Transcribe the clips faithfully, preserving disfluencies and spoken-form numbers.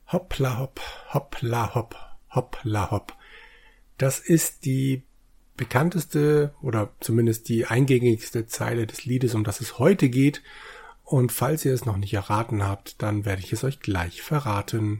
Hoppla hopp, hoppla hopp, hoppla hopp. Das ist die bekannteste oder zumindest die eingängigste Zeile des Liedes, um das es heute geht. Und falls ihr es noch nicht erraten habt, dann werde ich es euch gleich verraten.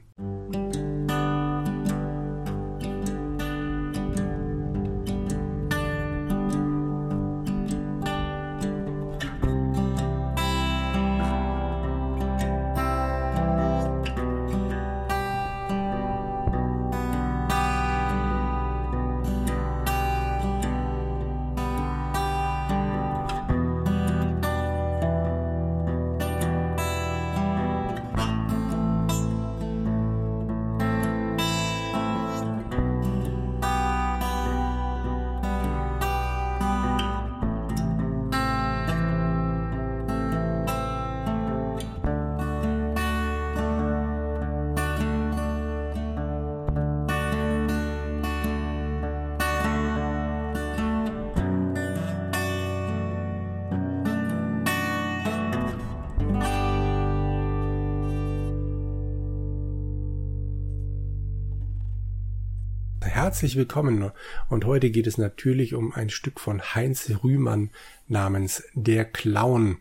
Herzlich willkommen und heute geht es natürlich um ein Stück von Heinz Rühmann namens Der Clown.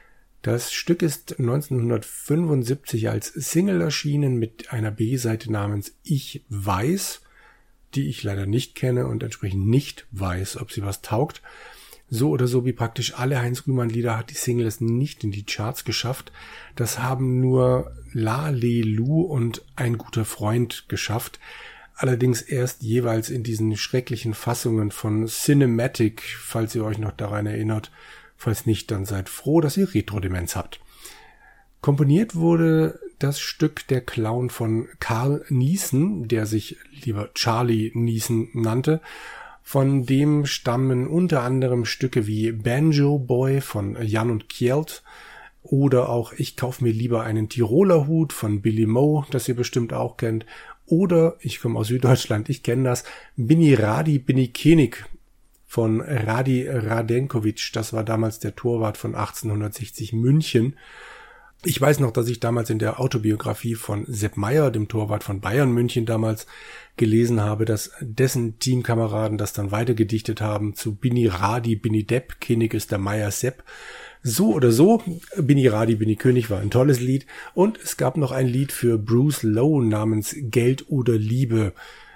Das Stück ist neunzehnhundertfünfundsiebzig als Single erschienen mit einer B-Seite namens Ich weiß, die ich leider nicht kenne und entsprechend nicht weiß, ob sie was taugt. So oder so wie praktisch alle Heinz Rühmann Lieder hat die Single es nicht in die Charts geschafft. Das haben nur La Le Lu und Ein guter Freund geschafft. Allerdings erst jeweils in diesen schrecklichen Fassungen von Cinematic, falls ihr euch noch daran erinnert. Falls nicht, dann seid froh, dass ihr Retro-Demenz habt. Komponiert wurde das Stück Der Clown von Carl Niesen, der sich lieber Charlie Niesen nannte. Von dem stammen unter anderem Stücke wie Banjo Boy von Jan und Kjeld oder auch Ich kauf mir lieber einen Tiroler Hut von Billy Moe, das ihr bestimmt auch kennt. Oder, ich komme aus Süddeutschland, ich kenne das, Bini Radi Bini Kenig von Radi Radenkovic. Das war damals der Torwart von achtzehnhundertsechzig München. Ich weiß noch, dass ich damals in der Autobiografie von Sepp Maier, dem Torwart von Bayern München damals, gelesen habe, dass dessen Teamkameraden das dann weitergedichtet haben zu Bini Radi Bini Depp, Kenig ist der Maier Sepp. So oder so, Bini Radi Bini König war ein tolles Lied und es gab noch ein Lied für Bruce Lowe namens Geld oder Liebe.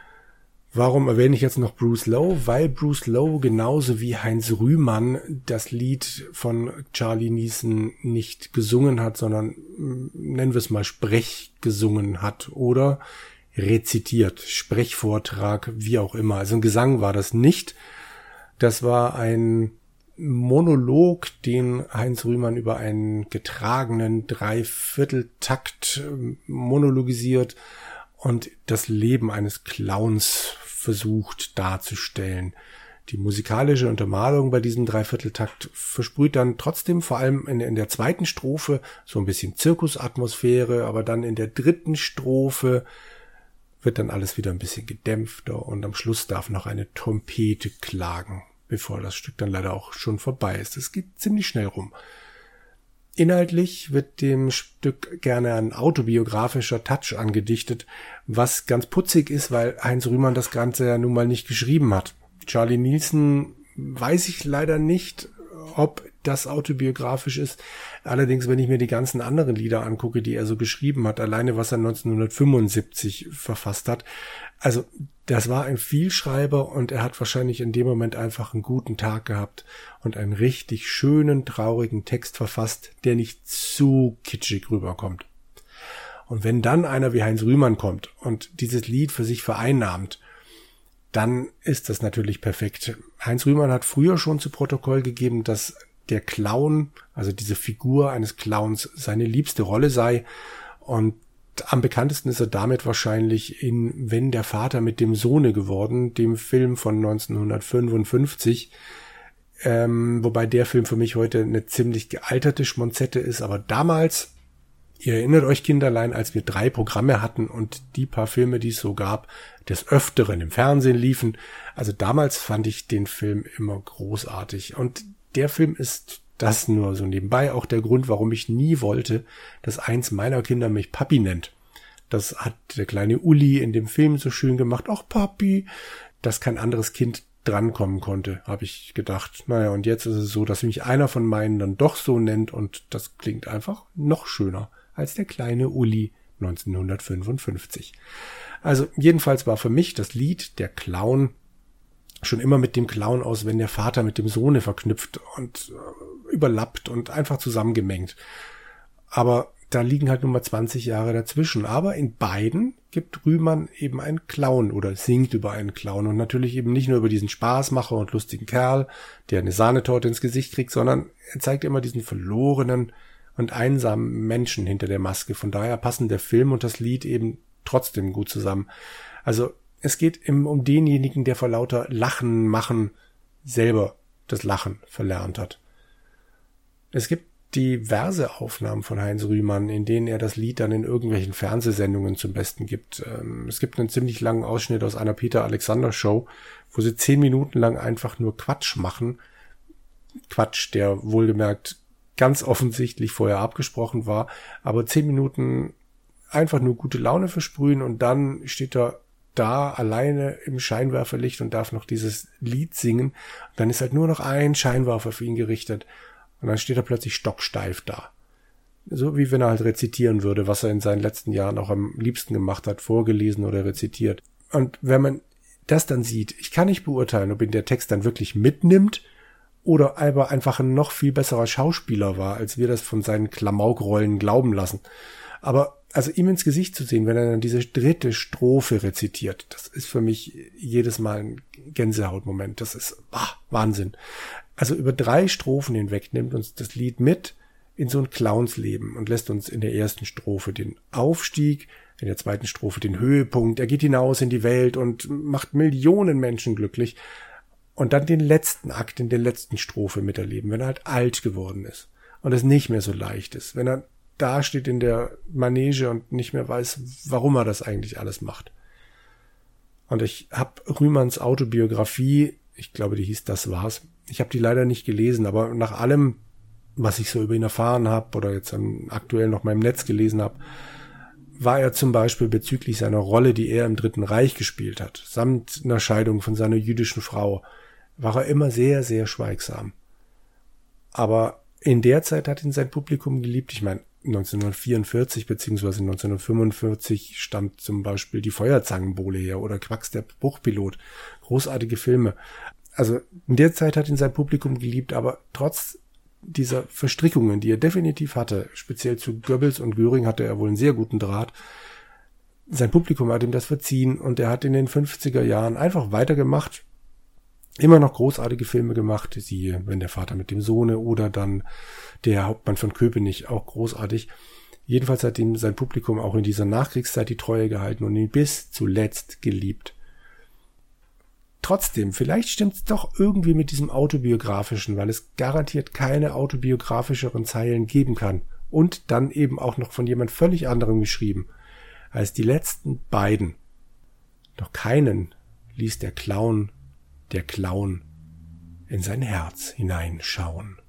Warum erwähne ich jetzt noch Bruce Lowe? Weil Bruce Lowe genauso wie Heinz Rühmann das Lied von Charlie Niesen nicht gesungen hat, sondern nennen wir es mal Sprech gesungen hat oder rezitiert, Sprechvortrag, wie auch immer. Also ein Gesang war das nicht. Das war ein Monolog, den Heinz Rühmann über einen getragenen Dreivierteltakt monologisiert und das Leben eines Clowns versucht darzustellen. Die musikalische Untermalung bei diesem Dreivierteltakt versprüht dann trotzdem vor allem in, in der zweiten Strophe so ein bisschen Zirkusatmosphäre, aber dann in der dritten Strophe wird dann alles wieder ein bisschen gedämpfter und am Schluss darf noch eine Trompete klagen, bevor das Stück dann leider auch schon vorbei ist. Es geht ziemlich schnell rum. Inhaltlich wird dem Stück gerne ein autobiografischer Touch angedichtet, was ganz putzig ist, weil Heinz Rühmann das Ganze ja nun mal nicht geschrieben hat. Charlie Niesen weiß ich leider nicht, ob das autobiografisch ist. Allerdings, wenn ich mir die ganzen anderen Lieder angucke, die er so geschrieben hat, alleine was er neunzehnhundertfünfundsiebzig verfasst hat, also das war ein Vielschreiber und er hat wahrscheinlich in dem Moment einfach einen guten Tag gehabt und einen richtig schönen, traurigen Text verfasst, der nicht zu kitschig rüberkommt. Und wenn dann einer wie Heinz Rühmann kommt und dieses Lied für sich vereinnahmt, dann ist das natürlich perfekt. Heinz Rühmann hat früher schon zu Protokoll gegeben, dass der Clown, also diese Figur eines Clowns, seine liebste Rolle sei. Und am bekanntesten ist er damit wahrscheinlich in Wenn der Vater mit dem Sohne geworden, dem Film von neunzehnhundertfünfundfünfzig. Ähm, wobei der Film für mich heute eine ziemlich gealterte Schmonzette ist. Aber damals, ihr erinnert euch Kinderlein, als wir drei Programme hatten und die paar Filme, die es so gab, des Öfteren im Fernsehen liefen. Also damals fand ich den Film immer großartig. Und der Film ist, das nur so nebenbei, auch der Grund, warum ich nie wollte, dass eins meiner Kinder mich Papi nennt. Das hat der kleine Uli in dem Film so schön gemacht. Ach Papi, dass kein anderes Kind drankommen konnte, habe ich gedacht. Naja, und jetzt ist es so, dass mich einer von meinen dann doch so nennt und das klingt einfach noch schöner als der kleine Uli neunzehnhundertfünfundfünfzig. Also jedenfalls war für mich das Lied Der Clown schon immer mit dem Clown aus, wenn der Vater mit dem Sohne verknüpft und äh, überlappt und einfach zusammengemengt. Aber da liegen halt nun mal zwanzig Jahre dazwischen. Aber in beiden gibt Rühmann eben einen Clown oder singt über einen Clown. Und natürlich eben nicht nur über diesen Spaßmacher und lustigen Kerl, der eine Sahnetorte ins Gesicht kriegt, sondern er zeigt immer diesen verlorenen und einsamen Menschen hinter der Maske. Von daher passen der Film und das Lied eben trotzdem gut zusammen. Also es geht eben um denjenigen, der vor lauter Lachen machen selber das Lachen verlernt hat. Es gibt diverse Aufnahmen von Heinz Rühmann, in denen er das Lied dann in irgendwelchen Fernsehsendungen zum Besten gibt. Es gibt einen ziemlich langen Ausschnitt aus einer Peter-Alexander-Show, wo sie zehn Minuten lang einfach nur Quatsch machen. Quatsch, der wohlgemerkt ganz offensichtlich vorher abgesprochen war, aber zehn Minuten einfach nur gute Laune versprühen und dann steht er da alleine im Scheinwerferlicht und darf noch dieses Lied singen. Und dann ist halt nur noch ein Scheinwerfer für ihn gerichtet. Und dann steht er plötzlich stocksteif da. So wie wenn er halt rezitieren würde, was er in seinen letzten Jahren auch am liebsten gemacht hat, vorgelesen oder rezitiert. Und wenn man das dann sieht, ich kann nicht beurteilen, ob ihn der Text dann wirklich mitnimmt oder aber einfach ein noch viel besserer Schauspieler war, als wir das von seinen Klamaukrollen glauben lassen. Aber also ihm ins Gesicht zu sehen, wenn er dann diese dritte Strophe rezitiert, das ist für mich jedes Mal ein Gänsehautmoment. Das ist ah, Wahnsinn. Also über drei Strophen hinweg nimmt uns das Lied mit in so ein Clownsleben und lässt uns in der ersten Strophe den Aufstieg, in der zweiten Strophe den Höhepunkt. Er geht hinaus in die Welt und macht Millionen Menschen glücklich. Und dann den letzten Akt in der letzten Strophe miterleben, wenn er halt alt geworden ist und es nicht mehr so leicht ist, wenn er da steht in der Manege und nicht mehr weiß, warum er das eigentlich alles macht. Und ich habe Rühmanns Autobiografie, ich glaube, die hieß Das war's. Ich habe die leider nicht gelesen, aber nach allem, was ich so über ihn erfahren habe oder jetzt aktuell noch mal im Netz gelesen habe, war er zum Beispiel bezüglich seiner Rolle, die er im Dritten Reich gespielt hat, samt einer Scheidung von seiner jüdischen Frau, war er immer sehr, sehr schweigsam. Aber in der Zeit hat ihn sein Publikum geliebt. Ich meine, neunzehnhundertvierundvierzig beziehungsweise neunzehnhundertfünfundvierzig stammt zum Beispiel die Feuerzangenbowle her oder Quacks der Bruchpilot. Großartige Filme. Also in der Zeit hat ihn sein Publikum geliebt, aber trotz dieser Verstrickungen, die er definitiv hatte, speziell zu Goebbels und Göring hatte er wohl einen sehr guten Draht, sein Publikum hat ihm das verziehen und er hat in den fünfziger Jahren einfach weitergemacht, immer noch großartige Filme gemacht, siehe Wenn der Vater mit dem Sohne oder dann Der Hauptmann von Köpenick, auch großartig. Jedenfalls hat ihm sein Publikum auch in dieser Nachkriegszeit die Treue gehalten und ihn bis zuletzt geliebt. Trotzdem, vielleicht stimmt's doch irgendwie mit diesem Autobiografischen, weil es garantiert keine autobiografischeren Zeilen geben kann und dann eben auch noch von jemand völlig anderem geschrieben als die letzten beiden. Doch keinen ließ der Clown, der Clown in sein Herz hineinschauen.